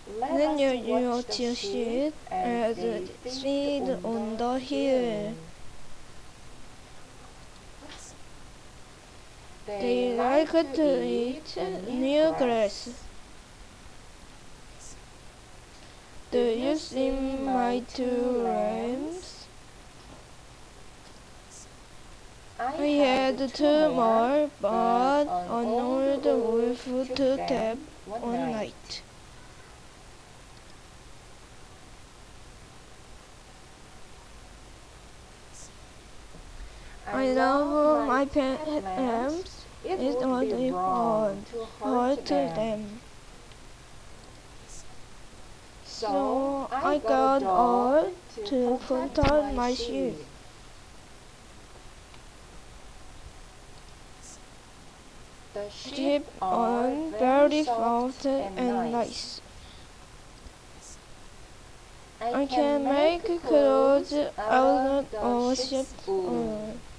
Then you watch your sheep as they feed on the hill. They like to eat new grass. Do you see my two lambs? I had two more, but an old wolf took them one night. I love my pet lambs. It would be wrong to hurt them. So I got out to protect my sheep. The sheep are very soft and nice. I can make clothes out of sheep's wool.